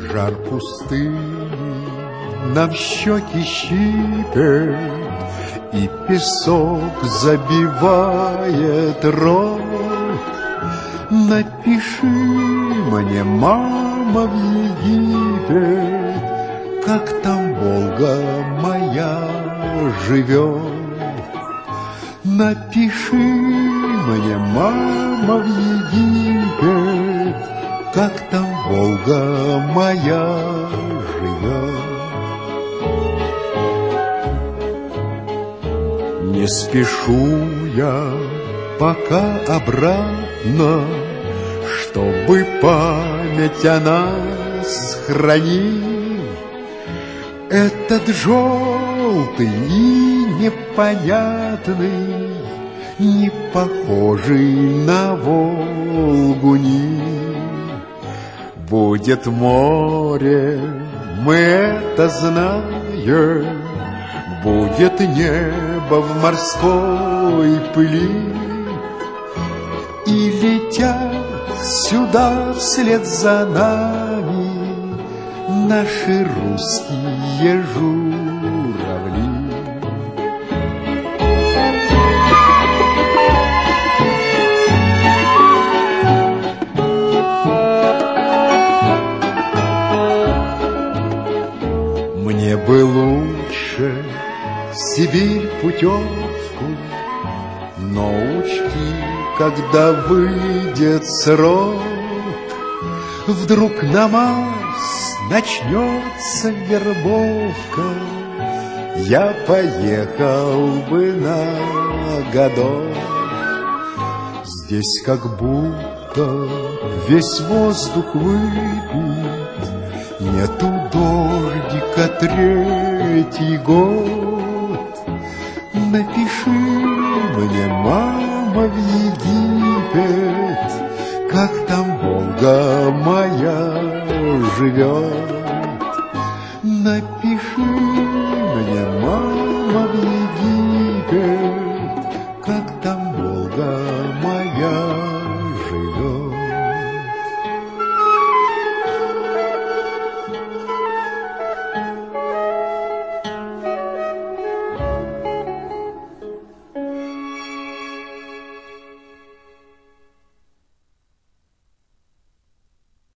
Жар пустыни нам щеки щипет, и песок забивает рот. Напиши мне, мама, в Египет, как там Волга моя живет. Напиши мне, мама, в Египет, как там Волга моя живет. Не спешу я пока обратно, чтобы память о нас хранить. Этот желтый и непонятный, не похожий на Волгу Нил. Будет море, мы это знаем, будет небо в морской пыли, и летят сюда вслед за нами наши русские журавли. Мне бы лучше в Сибирь путевку, но учти, когда выйдет срок, вдруг на Марс начнется вербовка, я поехал бы на годок. Здесь как будто весь воздух выпит, нету дождика третий год. Напиши мне, мама, в Египет, как там Волга моя живет. Напиши